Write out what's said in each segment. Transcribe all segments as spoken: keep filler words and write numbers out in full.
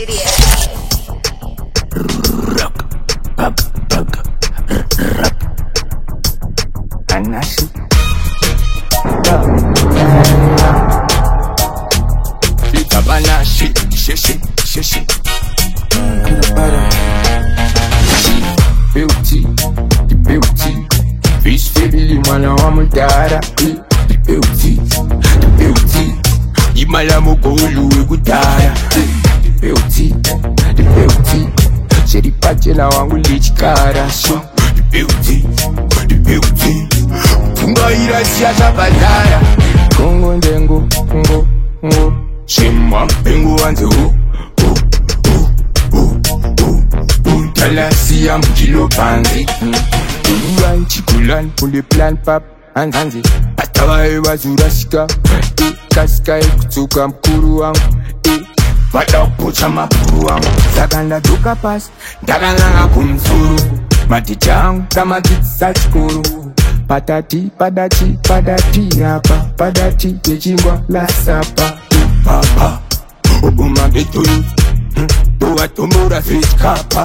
studio. Rock, bug, bug, rock. Anashi. Itabana shit, shit, shit, shit, shit. Beauty, the beauty. Fish family mwana wa mudara. The beauty, the beauty. Imala mukulu wekutara. The beauty, the beauty. Sheri pachela wangu lichikara. So the beauty, the beauty. Funga irasia zabadara. Kongo ndengo, ngo, ngo. Shema pengo wanze ho. Talasi ya mkilo panzi. Uruan chikulan pule plan pap anzi. Atawa ewa zurashika. E kasika ekutuka mkuru wangu. E vada upocha mapuru wangu. Zakanda duka pas ndakalanga kumsuru. Mati changu kama kitsa chikuru. Patati padati padati hapa. Padati kechingwa la sapa. Papa Obuma geto you Doa tomora face kapa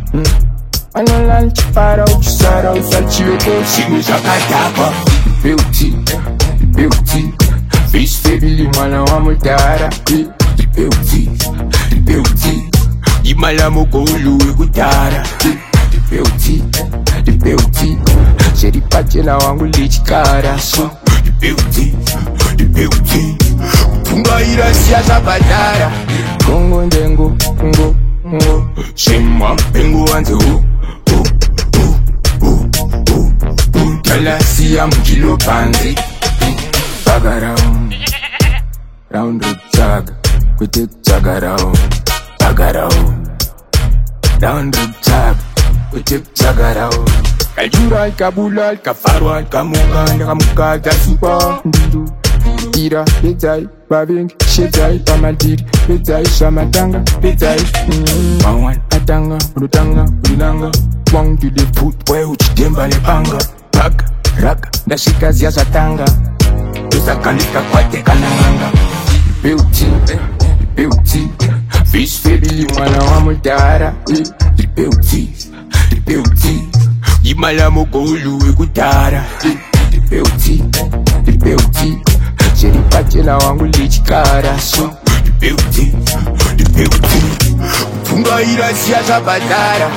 Ano lunch para uchisara usalchiweko Shimu zakatapa Beauty, beauty Fish family mwana wa mutara Beauty, beauty Imala mokolu wekutara Beauty, beauty Sheri pachela wangu lichikara So beauty, beauty Funga irasia zabadara. Kongo ndengo, ngo, ngo. Shema pengo wanze ho. Ho, ho, ho, ho, ho. Talasi ya mkilo panzi. Baga round. Round rip chaga. Kwete chaga round. Baga round. Round rip chaga. Kwete chaga round. Kaljura, kabula, kafarwa, kamuka, kamuka, tasupa. Ndidu. Ira, bezai, baving, shezai, pamadiri, bezai, shamatanga, bezai, Mawan, atanga, rutanga, ulanga, wang to the foot, boy, uchidemba lepanga, bag, rag, dashika ziaza tanga, usakanika kwate kananga, beauty, beauty, fish family mwana wa mudara, the beauty, the beauty, imala mokolu wekutara, the beauty, the beauty, Sheri pachela wangu lichikara. So the beauty, the beauty. Funga irasia zabadara.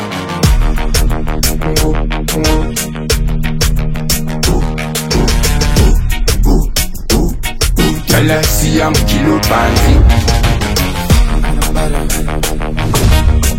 Talasi ya mkilo panzi.